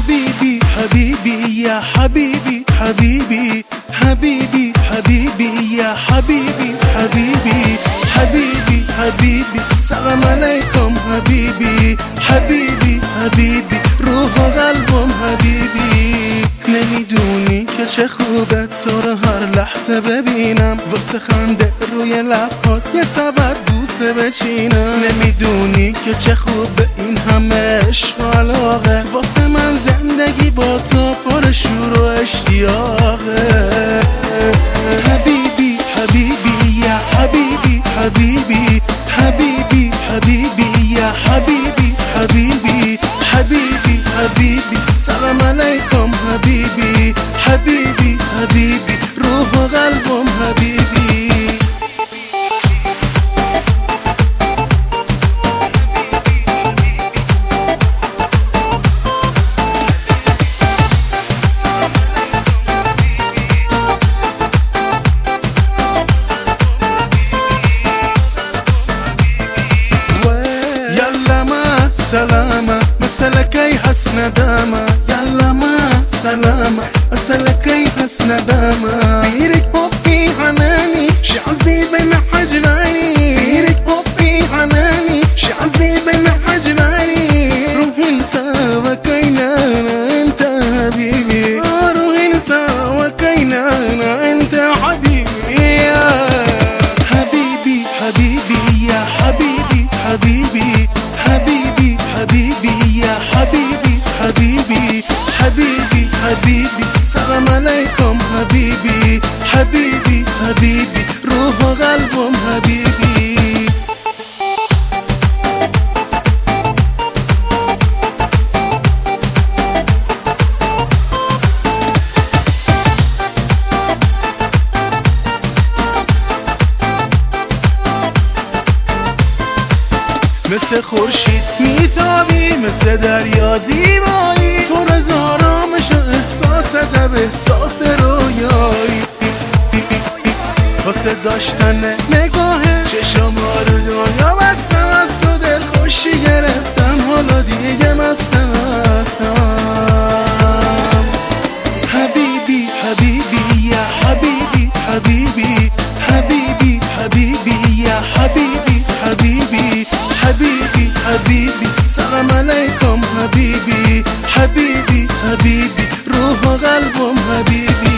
حبيبي حبيبي يا حبيبي حبيبي حبيبي حبيبي يا حبيبي حبيبي حبيبي حبيبي سلام عليكم حبيبي حبيبي حبيبي روح و قلبم حبیبی. نمیدونی که چه خوبه تو رو هر لحظه ببینم، واسه خنده روی لبات یه سبب بوسه بچینم. نمیدونی که چه خوبه این همه عشق و علاقه، واسه من زندگی با تو پر شور و اشتیاقه. حبیبی حبیبی یا حبیبی حبیبی حبیبی حبیبی یا حبیبی حبیبی حبیبی حبیبی سلام علیکم حبیبی حبیبی حبیبی روح و قلبم حبیبی. سلامة مسلكي حسن داما يلا ما سلامة مسلكي حسن داما. بيرك حبي حناني شعزي بين حجراني، بيرك حبي حناني شعزي بين حجراني. روح نساوى كينانا انت حبيبي، روح نساوى كينانا انت حبيبي. حبيبي حبيبي يا حبيبي حبيبي حبيبي حبيبي يا حبيبي حبيبي حبيبي حبيبي سلام عليكم حبيبي حبيبي حبيبي روح و قلبم حبيبي. مثل خورشید میتابی، مثل دریا زیبایی، پر از آرامش و احساست به احساس رویایی. واسه داشتن نگاه چشما رو دنیا بستم، از تو دل خوشی گرفتم، حالا دیگه مستم. حبیبی حبیبی یا حبیبی حبیبی حبیبی حبیبی یا حبیبی حبیبی حبیبی حبیبی سلام علیکم حبیبی حبیبی حبیبی روح و قلبم حبیبی.